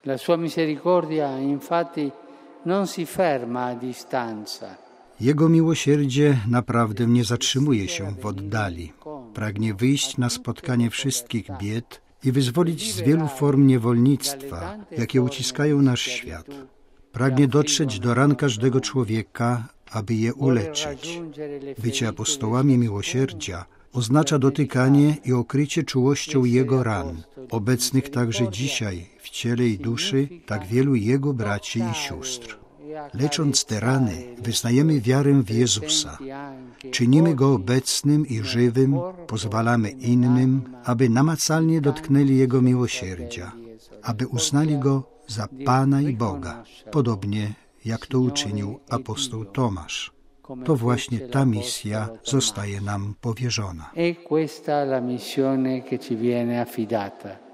La sua misericordia, infatti, non si ferma a distanza. Jego miłosierdzie naprawdę nie zatrzymuje się w oddali. Pragnie wyjść na spotkanie wszystkich bied i wyzwolić z wielu form niewolnictwa, jakie uciskają nasz świat. Pragnie dotrzeć do ran każdego człowieka, aby je uleczyć. Bycie apostołami miłosierdzia oznacza dotykanie i okrycie czułością Jego ran, obecnych także dzisiaj w ciele i duszy tak wielu Jego braci i sióstr. Lecząc te rany, wyznajemy wiarę w Jezusa. Czynimy Go obecnym i żywym, pozwalamy innym, aby namacalnie dotknęli Jego miłosierdzia, aby uznali Go za Pana i Boga, podobnie jak to uczynił apostoł Tomasz. To właśnie ta misja zostaje nam powierzona. È questa la missione che ci viene affidata.